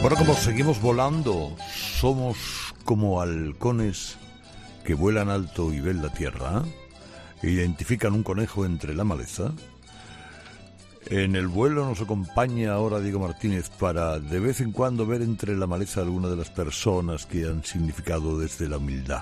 Bueno, como seguimos volando, somos como halcones que vuelan alto y ven la tierra, identifican un conejo entre la maleza. En el vuelo nos acompaña ahora Diego Martínez para de vez en cuando ver entre la maleza alguna de las personas que han significado desde la humildad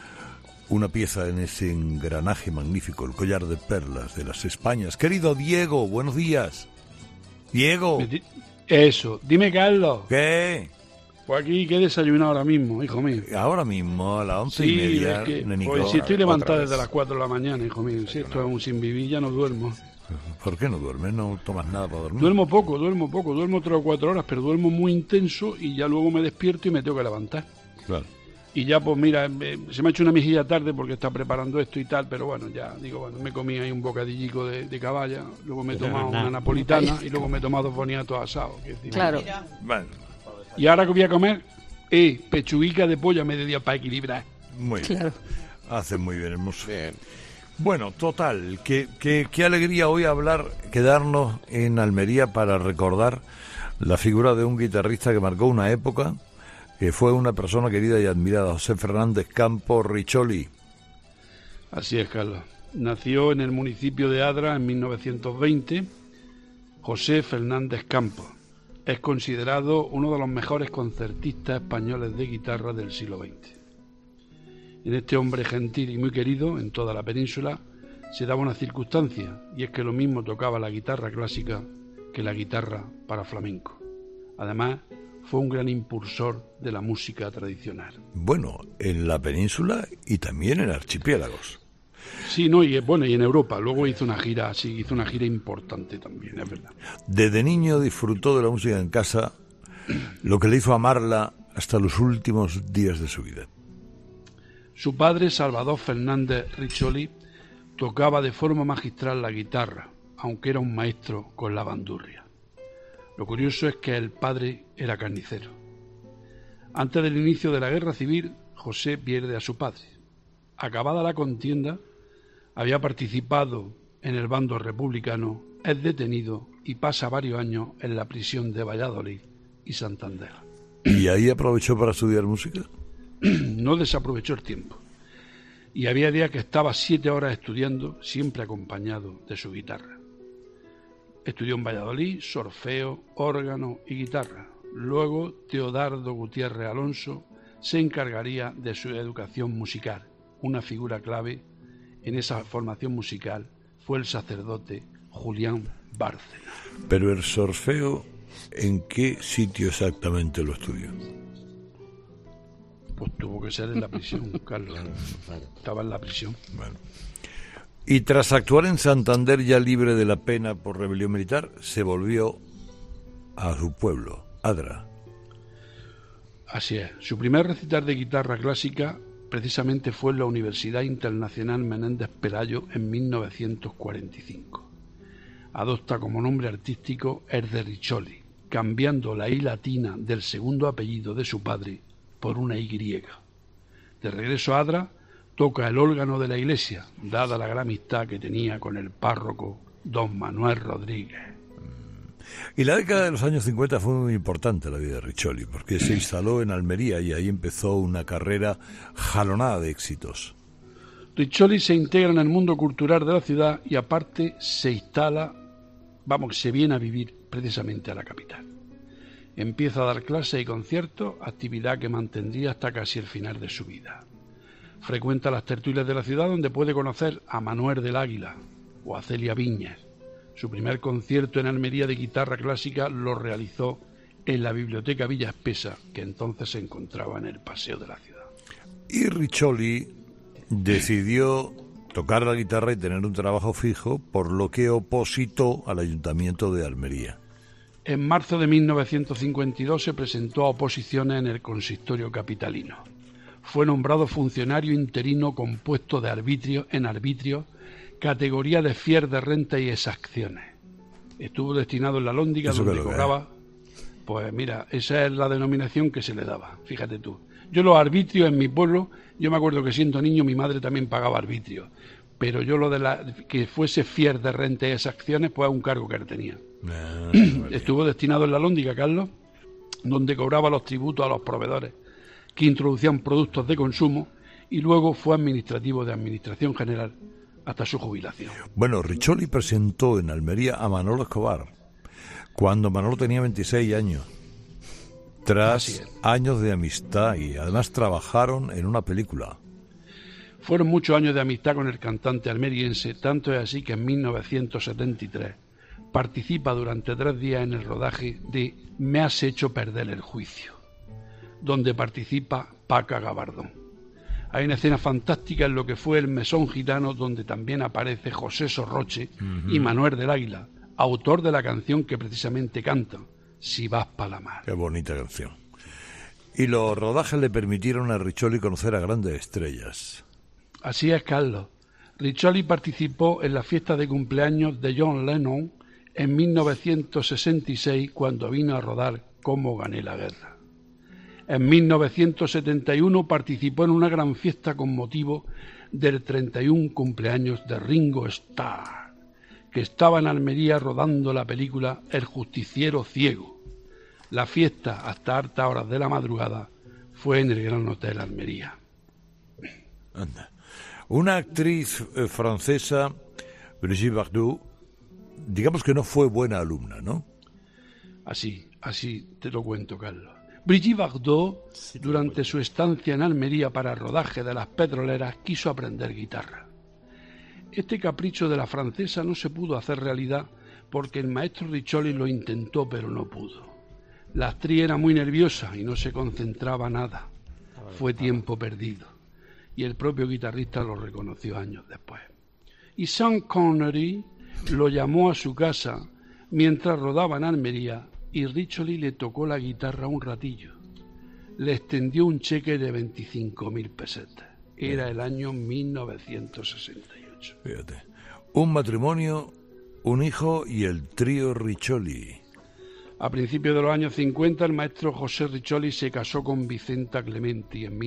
una pieza en ese engranaje magnífico, el collar de perlas de las Españas. Querido Diego, buenos días. Diego. Eso, dime, Carlos. ¿Qué? Pues aquí, ¿qué he desayunado ahora mismo, hijo mío? Ahora mismo, a las 11:30, es que, nenico, pues si estoy levantado desde vez. las 4 de la mañana, hijo mío. Si esto es un sin vivir, ya no duermo. ¿Por qué no duermes? ¿No tomas nada para dormir? Duermo poco, duermo 3 o 4 horas, pero duermo muy intenso y ya luego me despierto y me tengo que levantar. Claro. Y ya, pues mira, se me ha hecho una mejilla tarde porque está preparando esto y tal, pero bueno, ya digo, bueno, me comí ahí un bocadillico de caballa, luego me he tomado una napolitana y luego me he tomado 2 boniatos asados. Claro. Bueno, Y ahora que voy a comer, pechuguica de pollo a mediodía para equilibrar. muy bien. Claro. Hace muy bien, hermoso. Bueno, total, qué alegría hoy quedarnos en Almería para recordar la figura de un guitarrista que marcó una época, que fue una persona querida y admirada, José Fernández Campos Riccioli. Así es, Carlos. Nació en el municipio de Adra en 1920 José Fernández Campos. Es considerado uno de los mejores concertistas españoles de guitarra del siglo XX. En este hombre gentil y muy querido en toda la península se daba una circunstancia, y es que lo mismo tocaba la guitarra clásica que la guitarra para flamenco. Además, fue un gran impulsor de la música tradicional. Bueno, en la península y también en archipiélagos. Sí, no, y bueno, y en Europa. Luego hizo una gira importante también, es verdad. Desde niño disfrutó de la música en casa, lo que le hizo amarla hasta los últimos días de su vida. Su padre, Salvador Fernández Riccioli, tocaba de forma magistral la guitarra, aunque era un maestro con la bandurria. Lo curioso es que el padre era carnicero. Antes del inicio de la guerra civil, José pierde a su padre. Acabada la contienda, había participado en el bando republicano, es detenido y pasa varios años en la prisión de Valladolid y Santander. ¿Y ahí aprovechó para estudiar música? No desaprovechó el tiempo. Y había días que estaba 7 horas estudiando, siempre acompañado de su guitarra. Estudió en Valladolid, solfeo, órgano y guitarra. Luego, Teodardo Gutiérrez Alonso se encargaría de su educación musical. Una figura clave en esa formación musical fue el sacerdote Julián Bárcena. Pero el solfeo, ¿en qué sitio exactamente lo estudió? Pues tuvo que ser en la prisión, Carlos. Estaba en la prisión. Bueno. Y tras actuar en Santander, ya libre de la pena por rebelión militar, se volvió a su pueblo, Adra. Así es. Su primer recital de guitarra clásica precisamente fue en la Universidad Internacional Menéndez Pelayo en 1945. Adopta como nombre artístico el de Riccioli, cambiando la I latina del segundo apellido de su padre por una Y. De regreso a Adra, toca el órgano de la iglesia, dada la gran amistad que tenía con el párroco don Manuel Rodríguez. Y la década de los años 50 fue muy importante en la vida de Riccioli, porque se instaló en Almería y ahí empezó una carrera jalonada de éxitos. Riccioli se integra en el mundo cultural de la ciudad y aparte se viene a vivir precisamente a la capital. Empieza a dar clases y conciertos, actividad que mantendría hasta casi el final de su vida. Frecuenta las tertulias de la ciudad donde puede conocer a Manuel del Águila o a Celia Viñas. Su primer concierto en Almería de guitarra clásica lo realizó en la Biblioteca Villa Espesa, que entonces se encontraba en el Paseo de la Ciudad. Y Riccioli decidió tocar la guitarra y tener un trabajo fijo, por lo que opositó al Ayuntamiento de Almería. En marzo de 1952 se presentó a oposiciones en el consistorio capitalino. Fue nombrado funcionario interino compuesto de arbitrio, categoría de fier de renta y exacciones. Estuvo destinado en la Alhóndiga, donde cobraba... Pues mira, esa es la denominación que se le daba, fíjate tú. Yo los arbitrios en mi pueblo, yo me acuerdo que siendo niño mi madre también pagaba arbitrio, pero yo lo de que fuese fier de renta y exacciones, pues es un cargo que él tenía. Estuvo destinado en la Alhóndiga, Carlos, donde cobraba los tributos a los proveedores que introducían productos de consumo, y luego fue administrativo de Administración General hasta su jubilación. Bueno, Riccioli presentó en Almería a Manolo Escobar cuando Manolo tenía 26 años, tras años de amistad, y además trabajaron en una película. Fueron muchos años de amistad con el cantante almeriense, tanto es así que en 1973 participa durante 3 días en el rodaje de Me has hecho perder el juicio, donde participa Paca Gabardón. Hay una escena fantástica en lo que fue el Mesón Gitano, donde también aparece José Sorroche y Manuel del Águila, autor de la canción que precisamente cantan, Si vas pa' la mar. Qué bonita canción. Y los rodajes le permitieron a Riccioli conocer a grandes estrellas. Así es, Carlos. Riccioli participó en la fiesta de cumpleaños de John Lennon en 1966, cuando vino a rodar Cómo gané la guerra. En 1971 participó en una gran fiesta con motivo del 31 cumpleaños de Ringo Starr, que estaba en Almería rodando la película El justiciero ciego. La fiesta, hasta altas horas de la madrugada, fue en el Gran Hotel Almería. Anda. Una actriz francesa, Brigitte Bardot, digamos que no fue buena alumna, ¿no? Así te lo cuento, Carlos. Brigitte Bardot, durante su estancia en Almería para el rodaje de Las Petroleras, quiso aprender guitarra. Este capricho de la francesa no se pudo hacer realidad porque el maestro Riccioli lo intentó, pero no pudo. La actriz era muy nerviosa y no se concentraba nada. Fue tiempo perdido. Y el propio guitarrista lo reconoció años después. Y Sean Connery lo llamó a su casa mientras rodaba en Almería, y Riccioli le tocó la guitarra un ratillo. Le extendió un cheque de 25.000 pesetas. Era el año 1968. Fíjate. Un matrimonio, un hijo y el trío Riccioli. A principios de los años 50, el maestro José Riccioli se casó con Vicenta Clementi y en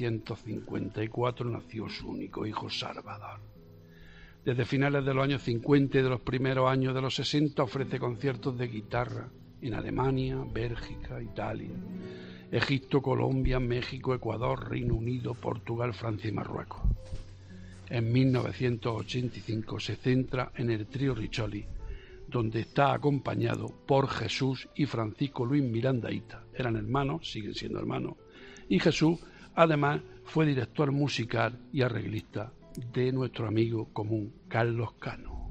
1954 nació su único hijo, Salvador. Desde finales de los años 50 y de los primeros años de los 60 ofrece conciertos de guitarra en Alemania, Bélgica, Italia, Egipto, Colombia, México, Ecuador, Reino Unido, Portugal, Francia y Marruecos. En 1985 se centra en el trío Riccioli, donde está acompañado por Jesús y Francisco Luis Mirandaíta. Eran hermanos, siguen siendo hermanos, y Jesús además fue director musical y arreglista de nuestro amigo común Carlos Cano.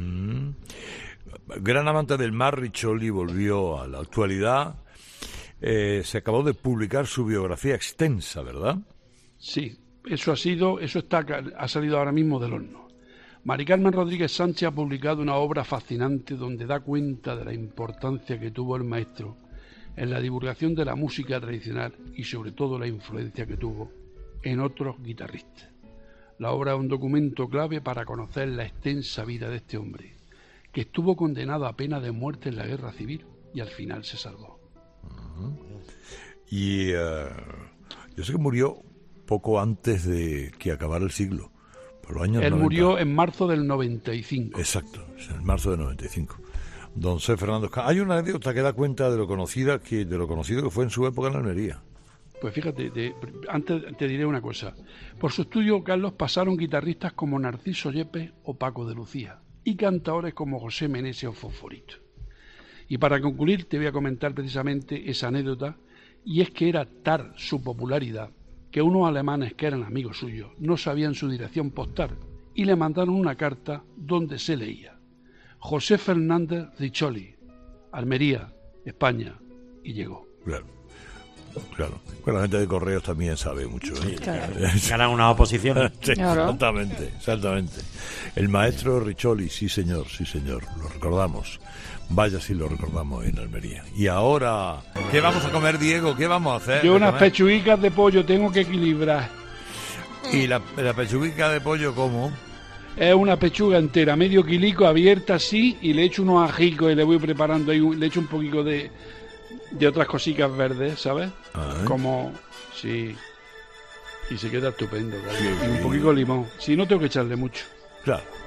Gran amante del mar, Riccioli volvió a la actualidad. Se acabó de publicar su biografía extensa, ¿verdad? Sí, ha salido ahora mismo del horno. Mari Carmen Rodríguez Sánchez ha publicado una obra fascinante donde da cuenta de la importancia que tuvo el maestro en la divulgación de la música tradicional y sobre todo la influencia que tuvo en otros guitarristas. La obra es un documento clave para conocer la extensa vida de este hombre, que estuvo condenado a pena de muerte en la Guerra Civil y al final se salvó. Y yo sé que murió poco antes de que acabara el siglo. Él murió en marzo del 95. Exacto, en marzo del 95. Don C. Fernando Cano. Hay una anécdota que da cuenta de lo conocido que fue en su época en la Almería. Pues fíjate, antes te diré una cosa. Por su estudio, Carlos, pasaron guitarristas como Narciso Yepes o Paco de Lucía y cantadores como José Meneses o Fosforito. Y para concluir te voy a comentar precisamente esa anécdota, y es que era tal su popularidad que unos alemanes que eran amigos suyos no sabían su dirección postal y le mandaron una carta donde se leía: José Fernández Riccioli, Almería, España, y llegó. Claro. Bueno, la gente de correos también sabe mucho, ¿eh? Claro. Ganan una oposición. Sí, claro. Exactamente. El maestro Riccioli, sí señor, lo recordamos. Vaya si lo recordamos en Almería. Y ahora, ¿qué vamos a comer, Diego? ¿Qué vamos a hacer? Yo unas pechuguitas de pollo tengo que equilibrar. ¿Y la pechuguica de pollo cómo? Es una pechuga entera, medio kilico, abierta así, y le echo unos ajicos y le voy preparando ahí, le echo un poquito de otras cositas verdes, ¿sabes? Como, sí, y se queda estupendo, claro. Y un poquito de limón. Si no, tengo que echarle mucho. Claro.